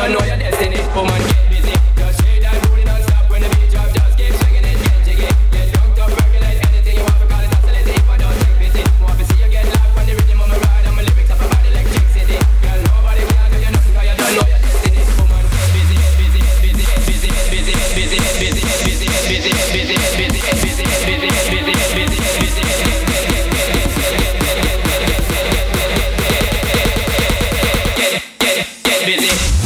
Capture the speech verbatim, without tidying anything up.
don't know your destiny. Woman, get busy. Just shake that booty non-stop when the beat drop. Just keep swinging it, get jiggy. Get drunk, up, percolate anything you want because it's oscillating. If I don't take pity, want to see you get locked on the rhythm of my ride and my lyrics up about electricity. Girl, nobody will do you nothing because you don't know your destiny. Woman, get busy, busy, busy, busy, busy, busy, busy, busy, busy, busy, busy, busy, busy, busy, busy, busy. Get, get, get busy.